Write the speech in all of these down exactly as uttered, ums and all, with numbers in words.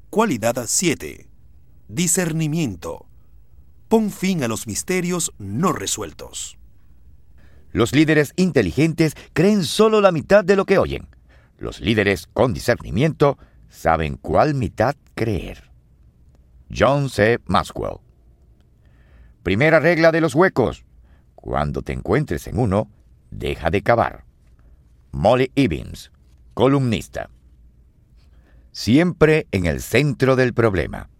Cualidad siete. Discernimiento. Pon fin a los misterios no resueltos. Los líderes inteligentes creen solo la mitad de lo que oyen. Los líderes con discernimiento saben cuál mitad creer. John C. Maxwell. Primera regla de los huecos. Cuando te encuentres en uno, deja de cavar. Molly Ivins, columnista. Siempre en el centro del problema.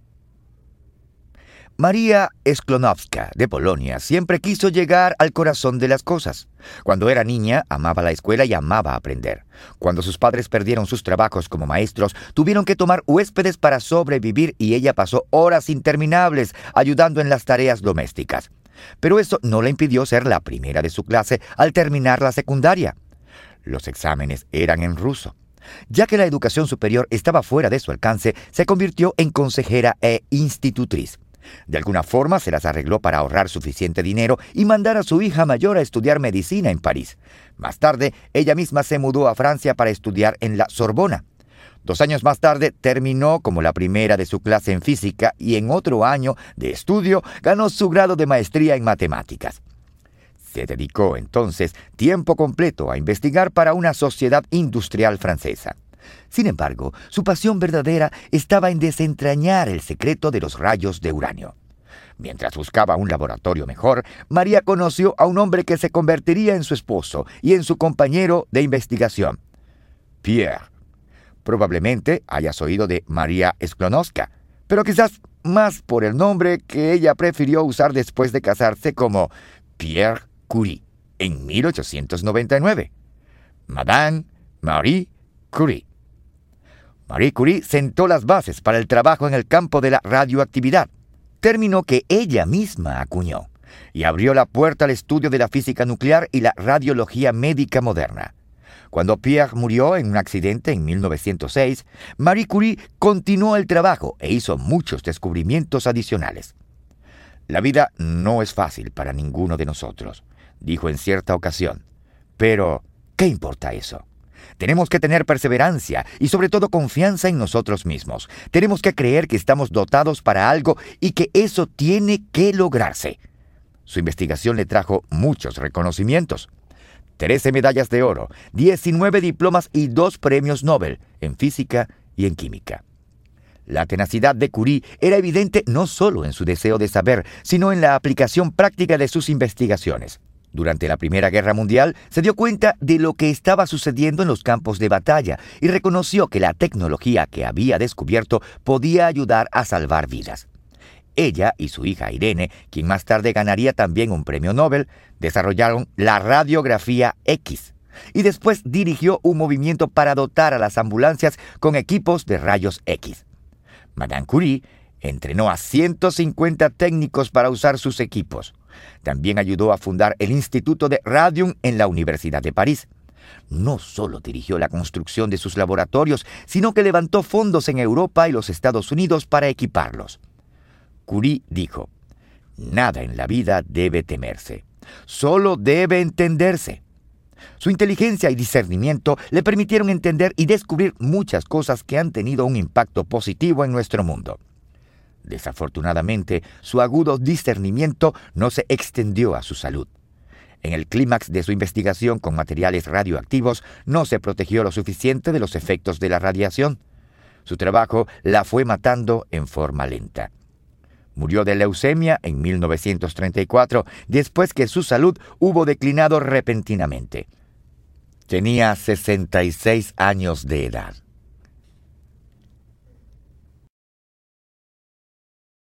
María Sklonowska, de Polonia, siempre quiso llegar al corazón de las cosas. Cuando era niña, amaba la escuela y amaba aprender. Cuando sus padres perdieron sus trabajos como maestros, tuvieron que tomar huéspedes para sobrevivir y ella pasó horas interminables ayudando en las tareas domésticas. Pero eso no le impidió ser la primera de su clase al terminar la secundaria. Los exámenes eran en ruso. Ya que la educación superior estaba fuera de su alcance, se convirtió en consejera e institutriz. De alguna forma se las arregló para ahorrar suficiente dinero y mandar a su hija mayor a estudiar medicina en París. Más tarde, ella misma se mudó a Francia para estudiar en la Sorbona. Dos años más tarde, terminó como la primera de su clase en física y en otro año de estudio ganó su grado de maestría en matemáticas. Se dedicó entonces tiempo completo a investigar para una sociedad industrial francesa. Sin embargo, su pasión verdadera estaba en desentrañar el secreto de los rayos de uranio. Mientras buscaba un laboratorio mejor, María conoció a un hombre que se convertiría en su esposo y en su compañero de investigación, Pierre. Probablemente hayas oído de María Sklonowska, pero quizás más por el nombre que ella prefirió usar después de casarse como Pierre Curie en mil ochocientos noventa y nueve. Madame Marie Curie. Marie Curie sentó las bases para el trabajo en el campo de la radioactividad, término que ella misma acuñó, y abrió la puerta al estudio de la física nuclear y la radiología médica moderna. Cuando Pierre murió en un accidente en mil novecientos seis, Marie Curie continuó el trabajo e hizo muchos descubrimientos adicionales. La vida no es fácil para ninguno de nosotros, dijo en cierta ocasión. Pero, ¿qué importa eso? Tenemos que tener perseverancia y sobre todo confianza en nosotros mismos. Tenemos que creer que estamos dotados para algo y que eso tiene que lograrse. Su investigación le trajo muchos reconocimientos. trece medallas de oro, diecinueve diplomas y dos premios Nobel en física y en química. La tenacidad de Curie era evidente no solo en su deseo de saber, sino en la aplicación práctica de sus investigaciones. Durante la Primera Guerra Mundial, se dio cuenta de lo que estaba sucediendo en los campos de batalla y reconoció que la tecnología que había descubierto podía ayudar a salvar vidas. Ella y su hija Irene, quien más tarde ganaría también un premio Nobel, desarrollaron la radiografía X y después dirigió un movimiento para dotar a las ambulancias con equipos de rayos X. Madame Curie entrenó a ciento cincuenta técnicos para usar sus equipos. También ayudó a fundar el Instituto de Radium en la Universidad de París. No solo dirigió la construcción de sus laboratorios, sino que levantó fondos en Europa y los Estados Unidos para equiparlos. Curie dijo: «Nada en la vida debe temerse, solo debe entenderse». Su inteligencia y discernimiento le permitieron entender y descubrir muchas cosas que han tenido un impacto positivo en nuestro mundo. Desafortunadamente, su agudo discernimiento no se extendió a su salud. En el clímax de su investigación con materiales radioactivos, no se protegió lo suficiente de los efectos de la radiación. Su trabajo la fue matando en forma lenta. Murió de leucemia en mil novecientos treinta y cuatro, después que su salud hubo declinado repentinamente. Tenía sesenta y seis años de edad.